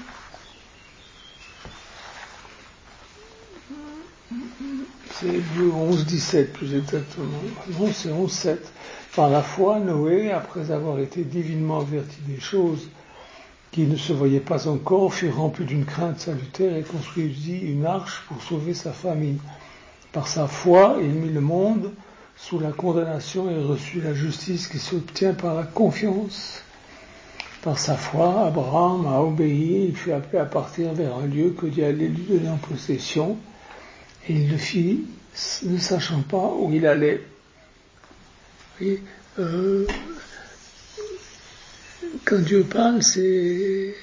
C'est Hébreux onze, dix-sept plus exactement. Non, c'est onze, sept. Par la foi, Noé, après avoir été divinement averti des choses qui ne se voyaient pas encore, fut rempli d'une crainte salutaire et construisit une arche pour sauver sa famille. Par sa foi, il mit le monde sous la condamnation et reçut la justice qui s'obtient par la confiance. Par sa foi, Abraham a obéi, il fut appelé à partir vers un lieu que Dieu allait lui donner en possession, et il le fit ne sachant pas où il allait. Et, euh, quand Dieu parle, c'est...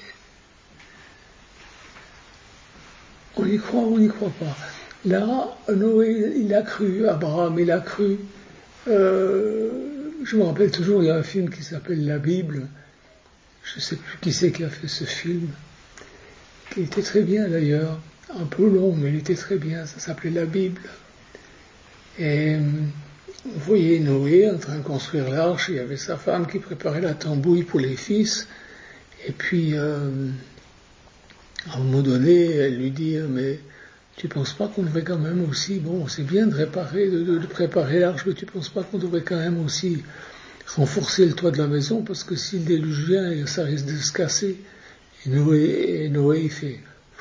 On y croit ou on n'y croit pas. Là, Noé, il a cru, Abraham, il a cru. Euh, je me rappelle toujours, il y a un film qui s'appelle La Bible. Je ne sais plus qui c'est qui a fait ce film, qui était très bien d'ailleurs, un peu long, mais il était très bien, ça s'appelait La Bible. Et on voyait Noé en train de construire l'arche, il y avait sa femme qui préparait la tambouille pour les fils, et puis euh, à un moment donné, elle lui dit, mais tu penses pas qu'on devrait quand même aussi, bon, c'est bien de réparer, de, de, de préparer l'arche, mais tu penses pas qu'on devrait quand même aussi renforcer le toit de la maison, parce que si le déluge vient, ça risque de se casser. Et Noé, et Noé il fait...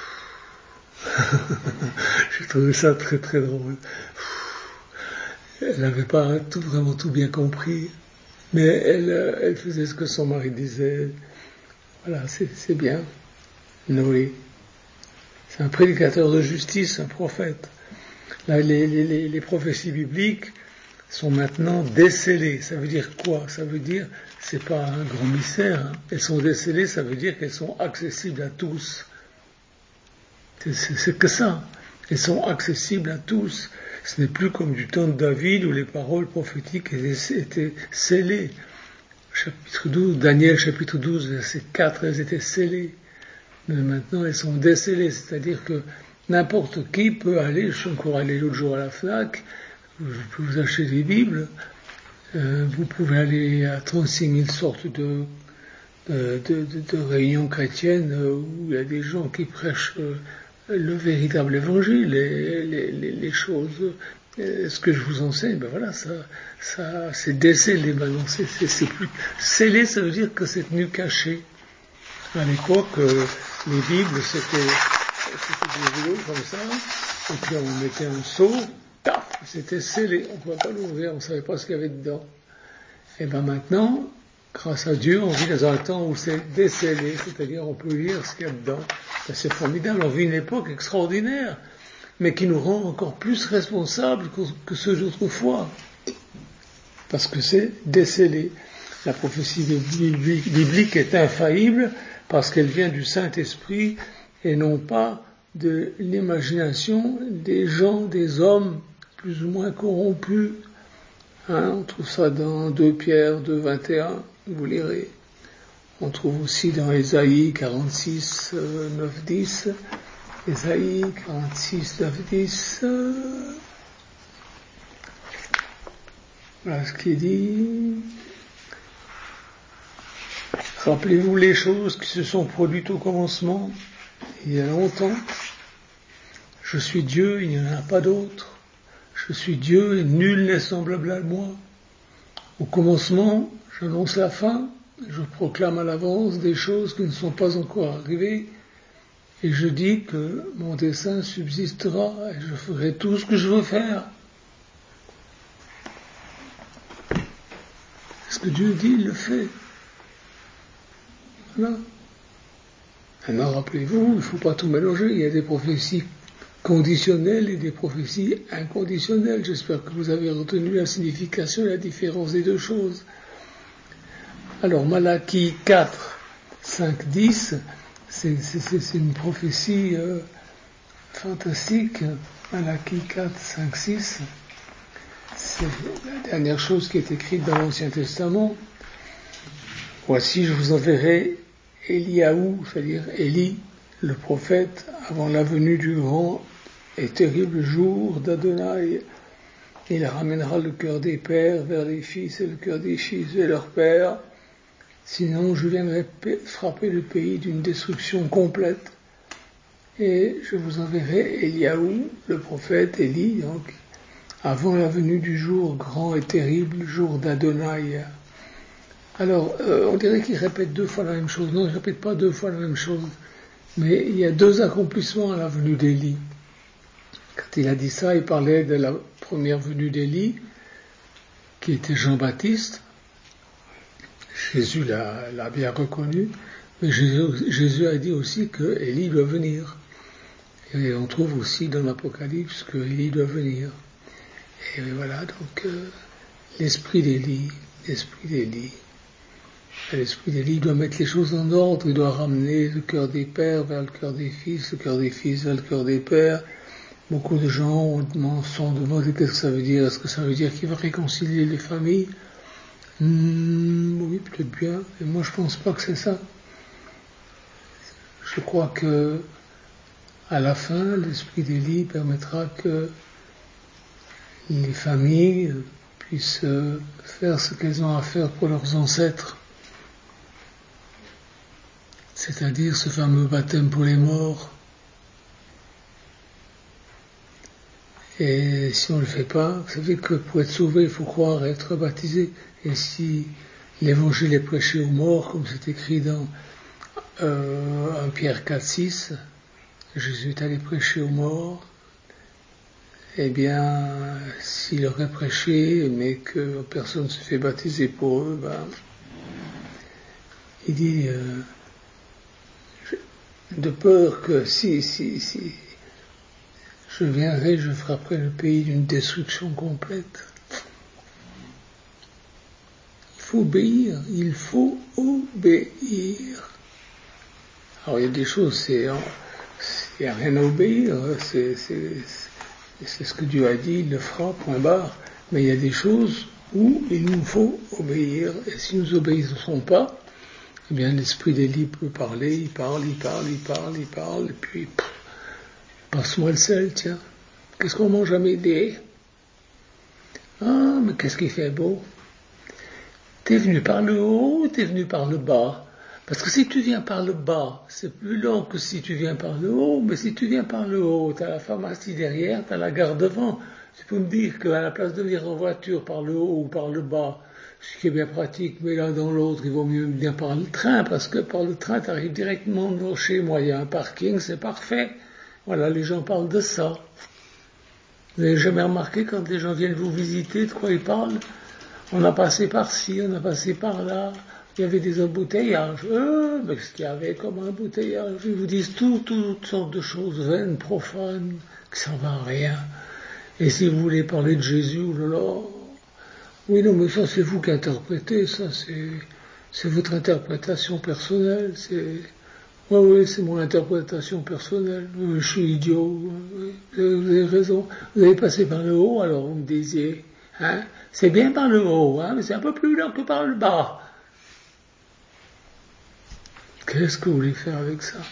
J'ai trouvé ça très très drôle. Elle n'avait pas tout, vraiment tout bien compris, mais elle, elle faisait ce que son mari disait. Voilà, c'est, c'est bien. Noé. C'est un prédicateur de justice, un prophète. Là, les, les, les prophéties bibliques sont maintenant décellées. Ça veut dire quoi? Ça veut dire, c'est pas un grand mystère. Hein. Elles sont décellées, ça veut dire qu'elles sont accessibles à tous. C'est, c'est, c'est que ça. Elles sont accessibles à tous. Ce n'est plus comme du temps de David où les paroles prophétiques étaient scellées. Chapitre douze, Daniel chapitre douze, verset quatre, elles étaient scellées. Mais maintenant, elles sont décellées. C'est-à-dire que n'importe qui peut aller, je suis encore allé l'autre jour à la FNAC, vous pouvez vous acheter des Bibles, euh, vous pouvez aller à trente-six mille sortes de, de, de, de, de réunions chrétiennes où il y a des gens qui prêchent euh, le véritable évangile, les, les, les, les choses, euh, ce que je vous enseigne, ben voilà, ça, ça, c'est décellé maintenant, c'est, c'est, c'est plus, scellé, ça veut dire que c'est tenu caché. À l'époque, euh, les Bibles, c'était, c'était des rouleaux comme ça, et puis on mettait un seau, taf, c'était scellé, on ne pouvait pas l'ouvrir, on ne savait pas ce qu'il y avait dedans. Et ben maintenant, grâce à Dieu, on vit dans un temps où c'est décellé, c'est-à-dire on peut lire ce qu'il y a dedans. Ben c'est formidable, on vit une époque extraordinaire, mais qui nous rend encore plus responsables que, que ceux d'autrefois, parce que c'est décellé. La prophétie biblique est infaillible parce qu'elle vient du Saint-Esprit et non pas de l'imagination des gens, des hommes plus ou moins corrompus. Hein, on trouve ça dans deux Pierre deux, vingt et un, vous lirez. On trouve aussi dans Ésaïe quarante-six, neuf, dix, Ésaïe quarante-six, neuf, dix, euh, voilà ce qui est dit. Rappelez-vous les choses qui se sont produites au commencement, il y a longtemps. Je suis Dieu, il n'y en a pas d'autre. Je suis Dieu et nul n'est semblable à moi. Au commencement, j'annonce la fin, je proclame à l'avance des choses qui ne sont pas encore arrivées, et je dis que mon dessein subsistera et je ferai tout ce que je veux faire. Ce que Dieu dit, il le fait. Voilà. Maintenant, rappelez-vous, il ne faut pas tout mélanger, il y a des prophéties conditionnelles et des prophéties inconditionnelles. J'espère que vous avez retenu la signification et la différence des deux choses. Alors, Malachie quatre, cinq, dix, c'est, c'est, c'est une prophétie euh, fantastique. Malachie quatre, cinq, six, c'est la dernière chose qui est écrite dans l'Ancien Testament. Voici, je vous enverrai Eliaou, c'est-à-dire Élie, le prophète, avant la venue du grand et terrible jour d'Adonai. Il ramènera le cœur des pères vers les fils et le cœur des fils vers leurs pères. Sinon, je viendrai frapper le pays d'une destruction complète. Et je vous enverrai Eliaou, le prophète, Élie, donc, avant la venue du jour grand et terrible, jour d'Adonai. Alors, euh, on dirait qu'il répète deux fois la même chose. Non, il ne répète pas deux fois la même chose. Mais il y a deux accomplissements à la venue d'Élie. Quand il a dit ça, il parlait de la première venue d'Élie, qui était Jean-Baptiste. Jésus l'a, l'a bien reconnu, mais Jésus, Jésus a dit aussi que Élie doit venir. Et on trouve aussi dans l'Apocalypse que Élie doit venir. Et voilà, donc euh, l'esprit d'Élie, l'esprit d'Élie. L'esprit d'Élie doit mettre les choses en ordre, il doit ramener le cœur des pères vers le cœur des fils, le cœur des fils vers le cœur des pères. Beaucoup de gens se sont demandé qu'est-ce que ça veut dire. Est-ce que ça veut dire qu'il va réconcilier les familles? Mmh, oui, peut-être bien, mais moi je pense pas que c'est ça. Je crois que à la fin, l'esprit d'Élie permettra que les familles puissent faire ce qu'elles ont à faire pour leurs ancêtres. C'est-à-dire ce fameux baptême pour les morts. Et si on ne le fait pas, vous savez que pour être sauvé, il faut croire et être baptisé. Et si l'évangile est prêché aux morts, comme c'est écrit dans euh, un Pierre quatre six, Jésus est allé prêcher aux morts, eh bien, s'il aurait prêché, mais que personne ne se fait baptiser pour eux, ben, il dit, euh, de peur que si, si, si, je viendrai, je frapperai le pays d'une destruction complète. Il faut obéir, il faut obéir. Alors il y a des choses, c'est, il n'y a rien à obéir, c'est, c'est, c'est ce que Dieu a dit, il le fera, point barre. Mais il y a des choses où il nous faut obéir, et si nous n'obéissons pas, eh bien l'esprit d'Élie peut parler, il parle, il parle, il parle, il parle, et puis, pff, passe-moi le sel, tiens. Qu'est-ce qu'on mange à midi? Ah, mais qu'est-ce qui fait beau? T'es venu par le haut ou t'es venu par le bas? Parce que si tu viens par le bas, c'est plus long que si tu viens par le haut, mais si tu viens par le haut, t'as la pharmacie derrière, t'as la gare devant. Tu peux me dire qu'à la place de venir en voiture par le haut ou par le bas, ce qui est bien pratique, mais là dans l'autre, il vaut mieux venir par le train, parce que par le train, t'arrives directement dans chez moi, il y a un parking, c'est parfait. Voilà, les gens parlent de ça. Vous n'avez jamais remarqué quand les gens viennent vous visiter, de quoi ils parlent? On a passé par-ci, on a passé par-là, il y avait des embouteillages. Euh, mais qu'est-ce qu'il y avait comme embouteillage? Ils vous disent tout, toutes sortes de choses vaines, profanes, qui ne servent à rien. Et si vous voulez parler de Jésus, oh là là, oui, non, mais ça c'est vous qui interprétez, ça c'est, c'est votre interprétation personnelle, c'est, oui, oui, c'est mon interprétation personnelle, je suis idiot, oui, vous avez raison, vous avez passé par le haut, alors vous me disiez, hein, c'est bien par le haut, hein, mais c'est un peu plus lent que par le bas. Qu'est-ce que vous voulez faire avec ça?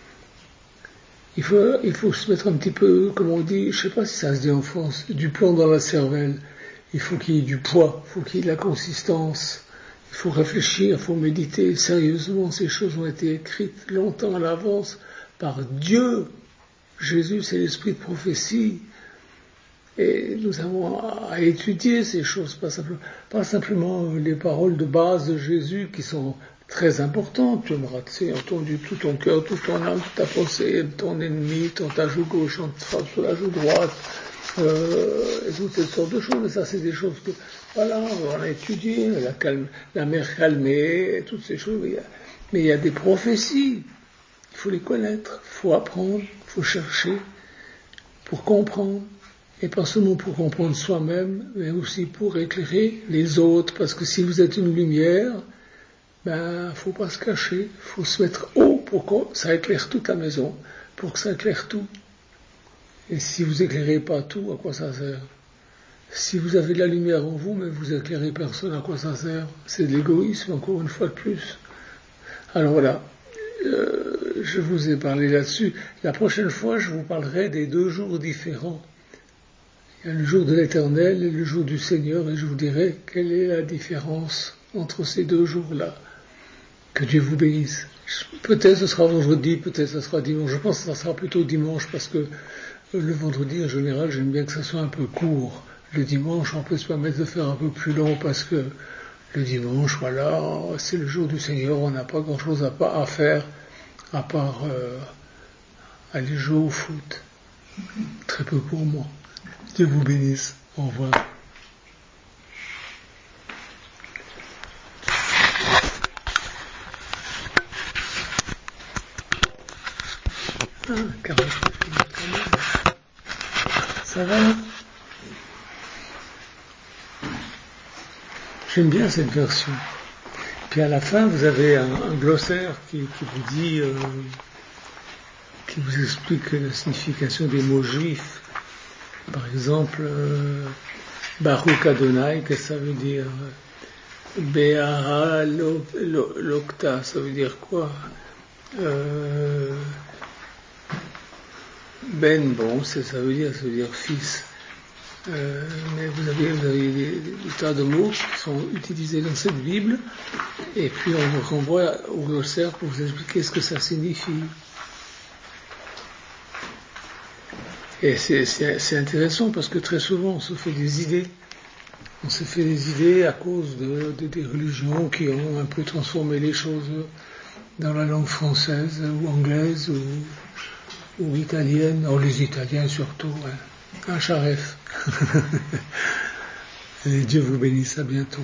Il faut, il faut se mettre un petit peu, comme on dit, je sais pas si ça se dit en France, du plomb dans la cervelle. Il faut qu'il y ait du poids, il faut qu'il y ait de la consistance. Il faut réfléchir, il faut méditer sérieusement. Ces choses ont été écrites longtemps à l'avance par Dieu. Jésus, c'est l'esprit de prophétie. Et nous avons à étudier ces choses, pas simplement, pas simplement les paroles de base de Jésus qui sont très importantes. Tu aimeras, tu sais, entendu tout ton cœur, toute ton âme, toute ta pensée, ton ennemi, ton ta joue gauche, on te frappe sur la joue droite, euh, et toutes ces sortes de choses. Mais ça, c'est des choses que, voilà, on a étudié, la, calme, la mer calmée, toutes ces choses. Mais il y a, mais il y a des prophéties. Il faut les connaître, il faut apprendre, il faut chercher pour comprendre. Et pas seulement pour comprendre soi-même, mais aussi pour éclairer les autres. Parce que si vous êtes une lumière, ben, faut pas se cacher, faut se mettre haut pour que ça éclaire toute la maison, pour que ça éclaire tout. Et si vous éclairez pas tout, à quoi ça sert? Si vous avez de la lumière en vous, mais vous éclairez personne, à quoi ça sert? C'est de l'égoïsme, encore une fois de plus. Alors voilà, euh, je vous ai parlé là-dessus. La prochaine fois, je vous parlerai des deux jours différents. Il y a le jour de l'Éternel et le jour du Seigneur, et je vous dirai quelle est la différence entre ces deux jours-là. Que Dieu vous bénisse. Peut-être ce sera vendredi, peut-être ce sera dimanche. Je pense que ça sera plutôt dimanche, parce que le vendredi, en général, j'aime bien que ça soit un peu court. Le dimanche, on peut se permettre de faire un peu plus long, parce que le dimanche, voilà, c'est le jour du Seigneur, on n'a pas grand-chose à, à faire, à part euh, aller jouer au foot. Très peu pour moi. Dieu vous bénisse. Au revoir. quarante-neuf minutes quand même. Ça va? J'aime bien cette version. Puis à la fin, vous avez un, un glossaire qui, qui vous dit, euh, qui vous explique la signification des mots juifs. Par exemple, euh, Baruch Adonai, que ça veut dire Be'aha Lokta, ça veut dire quoi? euh, Ben, bon, ça, ça veut dire, ça veut dire fils. Euh, mais vous avez, vous avez des, des, des tas de mots qui sont utilisés dans cette Bible, et puis on vous renvoie au glossaire pour vous expliquer ce que ça signifie. Et c'est, c'est, c'est intéressant parce que très souvent on se fait des idées. On se fait des idées à cause de, de des religions qui ont un peu transformé les choses dans la langue française ou anglaise ou, ou italienne. Oh, les Italiens surtout, hein. Un charef. Et Dieu vous bénisse, à bientôt.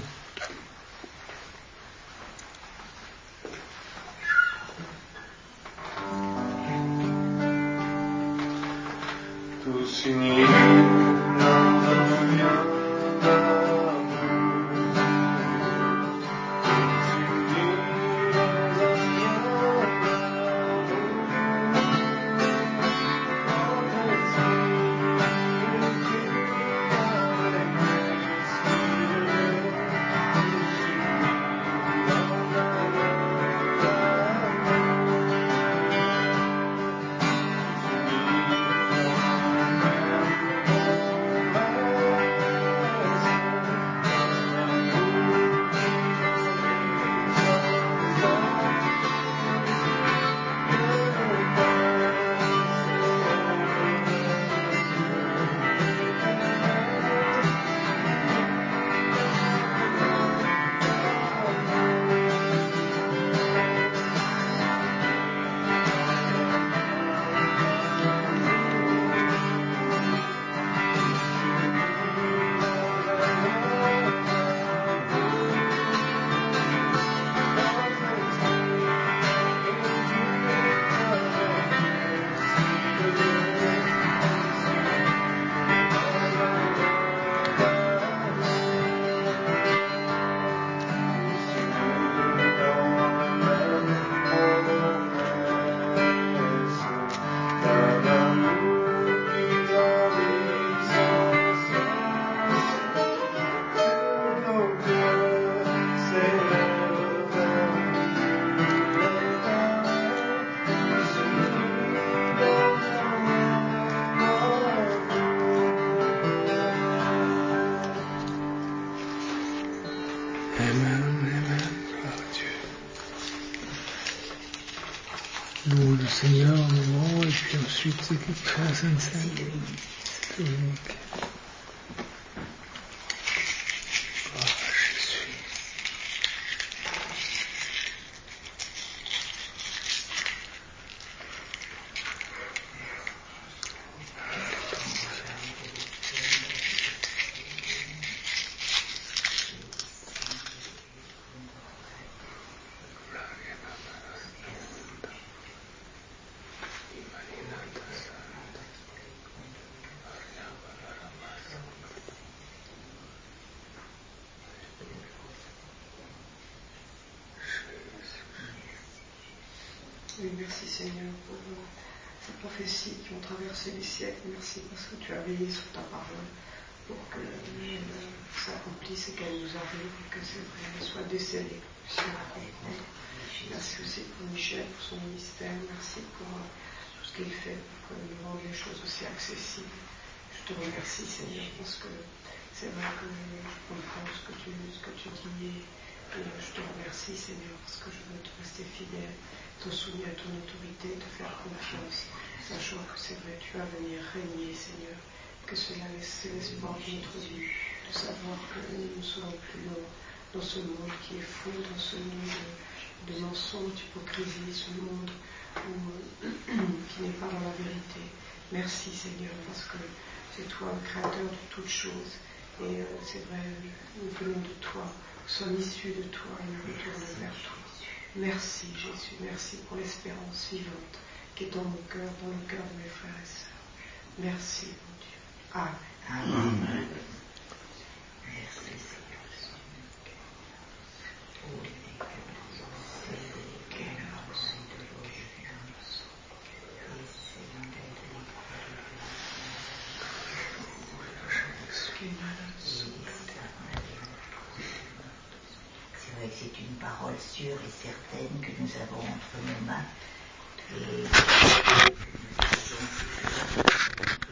Louons le Seigneur un moment, et puis ensuite c'est qui fait la Sainte Seine. C'est Dominique. Oui, merci Seigneur pour euh, ces prophéties qui ont traversé les siècles. Merci parce que tu as veillé sur ta parole pour qu'elle euh, s'accomplisse et qu'elle nous arrive et que c'est vrai, qu'elle soit décellée, que nous puissions la comprendre. Merci aussi pour Michel, pour son ministère. Merci pour euh, tout ce qu'il fait pour que nous rende les choses aussi accessibles. Je te remercie Seigneur parce que c'est vrai que je comprends ce que tu, ce que tu dis. Et je te remercie Seigneur parce que je veux te rester fidèle, te soumis à ton autorité, te faire confiance, sachant que c'est vrai, tu vas venir régner Seigneur, que cela c'est l'espoir de notre vie, de savoir que nous ne serons plus dans, dans ce monde qui est fou, dans ce monde de, de mensonges, d'hypocrisie, ce monde où, qui n'est pas dans la vérité. Merci Seigneur parce que c'est toi le créateur de toutes choses et euh, c'est vrai, nous venons de toi. Nous sommes issus de toi et nous retournons vers toi. Merci Jésus, merci pour l'espérance vivante. qui est dans mon cœur, dans le cœur de mes frères et sœurs. Merci, mon Dieu. Amen. Amen. Merci, Seigneur. C'est vrai que c'est une parole sûre et certaine que nous avons entre nos mains et